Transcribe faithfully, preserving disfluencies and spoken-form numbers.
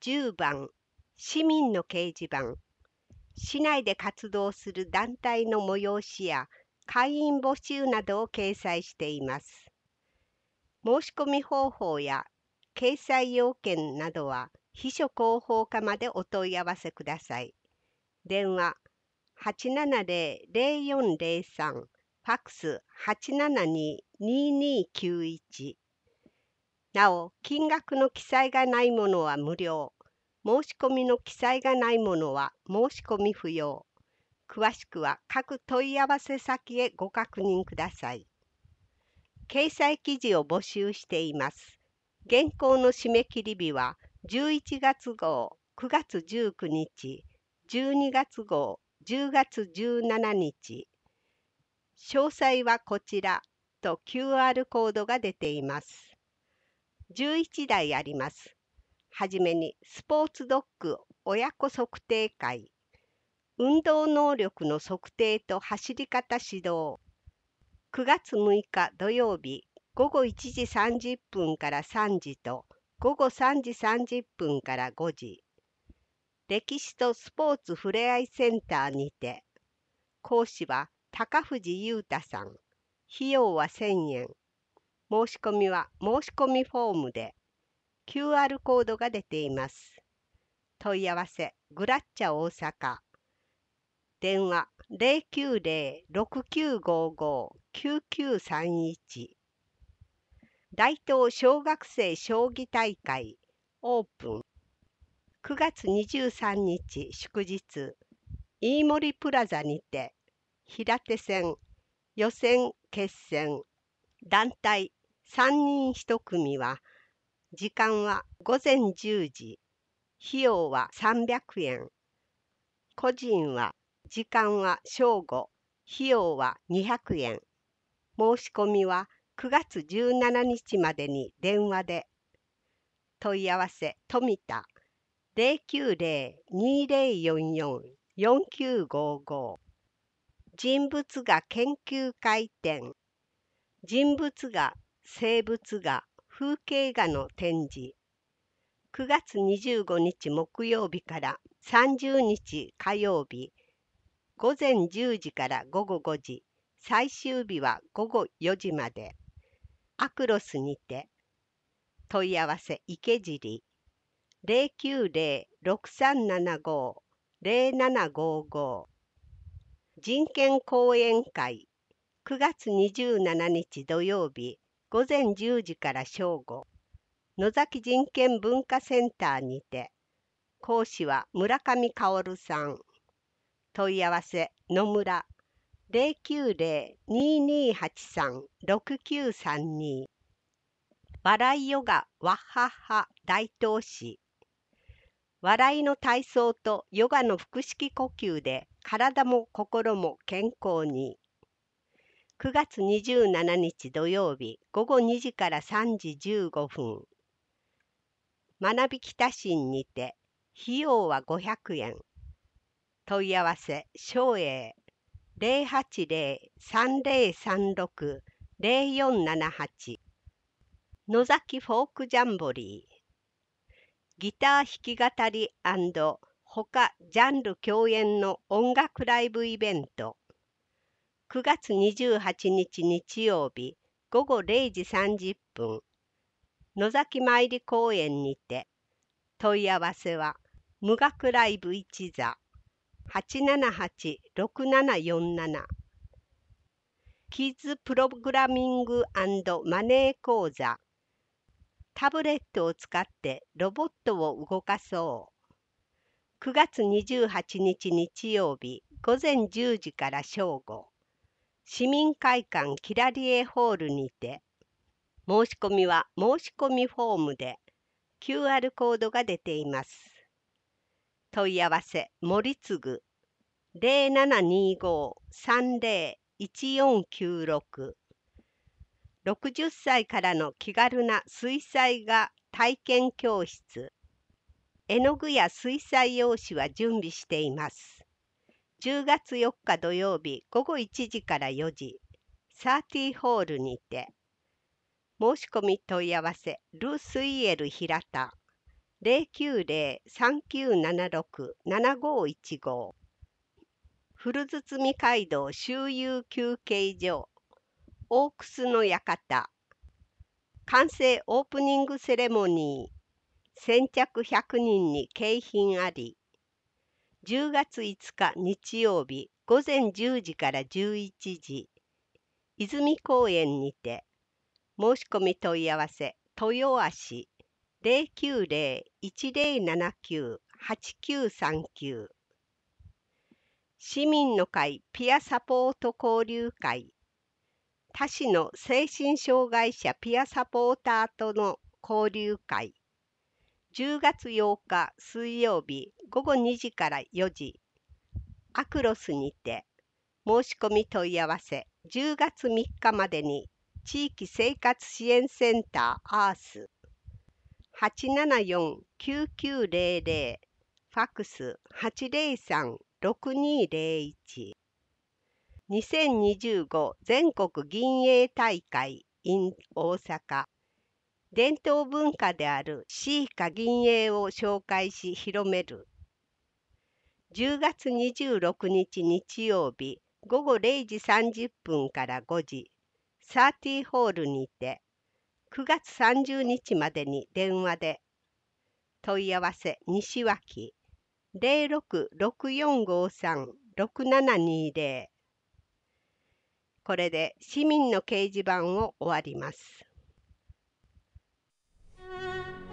じゅうばん市民の掲示板。市内で活動する団体の催しや会員募集などを掲載しています。申し込み方法や掲載要件などは秘書広報課までお問い合わせください。電話はちななゼロ ゼロよんゼロさん、ファックスはちななに ににきゅういち。なお、金額の記載がないものは無料。申し込みの記載がないものは申し込み不要。詳しくは各問い合わせ先へご確認ください。掲載記事を募集しています。原稿の締め切り日はじゅういちがつ号くがつじゅうくにち、じゅうにがつ号じゅうがつじゅうしちにち。詳細はこちらと キューアール コードが出ています。じゅういちだいあります。はじめにスポーツドッグ親子測定会、運動能力の測定と走り方指導。くがつむいか土曜日ごごいちじさんじゅっぷんからさんじとごごさんじさんじゅっぷんからごじ。歴史とスポーツふれあいセンターにて。講師は高藤裕太さん。費用はせんえん。申し込みは申し込みフォームで。キューアール コードが出ています。問い合わせグラッチャ大阪。電話ゼロきゅうゼロ ろくきゅうごご きゅうきゅうさんいち。大東小学生将棋大会オープン。くがつにじゅうさんにち祝日、飯森プラザにて、平手戦、予選決戦、団体さんにんいち組は、時間はごぜんじゅうじ、費用はさんびゃくえん。個人は、時間は正午、費用はにひゃくえん。申し込みはくがつじゅうしちにちまでに電話で。問い合わせ富田ゼロきゅうゼロ にゼロよんよん よんきゅうごご。人物画研究会展。人物画、生物画、風景画の展示。くがつにじゅうごにち木曜日からさんじゅうにち火曜日、ごぜんじゅうじからごごごじ、最終日はごごよじまで。アクロスにて。問い合わせ池尻ゼロきゅうゼロ ろくさんななご ゼロななごご。人権講演会くがつにじゅうしちにち土曜日ごぜんじゅうじから正午。野崎人権文化センターにて。講師は村上薫さん。問い合わせ野村ゼロきゅうゼロ ににはちさん ろくきゅうさんに。笑いヨガワッハッハ大東市。笑いの体操とヨガの腹式呼吸で体も心も健康に。くがつにじゅうしちにち土曜日ごごにじからさんじじゅうごふん。学び北新にて、費用はごひゃくえん。問い合わせ松栄ゼロはちゼロ さんゼロさんろく ゼロよんななはち。野崎フォークジャンボリー。ギター弾き語り&他ジャンル共演の音楽ライブイベント。くがつにじゅうはちにち日曜日ごごれいじさんじゅっぷん。野崎参り公園にて。問い合わせは無学ライブ一座はちななはち ろくななよんなな。キッズプログラミング&マネー講座。タブレットを使ってロボットを動かそう。くがつにじゅうはちにち日曜日ごぜんじゅうじから正午。市民会館キラリエホールにて。申し込みは申し込みフォームで。キューアール コードが出ています。問い合わせ森次ゼロななにご さんゼロ いちよんきゅうろく。ろくじゅっさいからの気軽な水彩画体験教室。絵の具や水彩用紙は準備しています。じゅうがつよっか土曜日ごごいちじからよじ、サーティーホールにて。申し込み問い合わせル・スイエル平田ゼロきゅうゼロ さんきゅうななろく ななごいちご。古堤街道周遊休憩所オークスの館。完成オープニングセレモニー。先着ひゃくにんに景品あり。じゅうがついつか日曜日午前じゅうじからじゅういちじ。泉公園にて。申し込み問い合わせ豊足ゼロきゅうゼロ いちゼロななきゅう はちきゅうさんきゅう。市民の会ピアサポート交流会。他市の精神障害者ピアサポーターとの交流会。じゅうがつようか水曜日午後にじからよじ。アクロスにて。申し込み問い合わせじゅうがつみっかまでに。地域生活支援センターアース はちななよん きゅうきゅうゼロゼロ。ファックス はちゼロさん ろくにゼロいち。にせんにじゅうご全国銀泳大会 in 大阪。伝統文化であるシーカ銀泳を紹介し広める。じゅうがつにじゅうろくにち日曜日午後れいじさんじゅっぷんからごじ。サーティーホールにて。くがつさんじゅうにちまでに電話で。問い合わせ西脇 ゼロろくろくよんごさん ろくななにゼロ。これで市民の掲示板を終わります。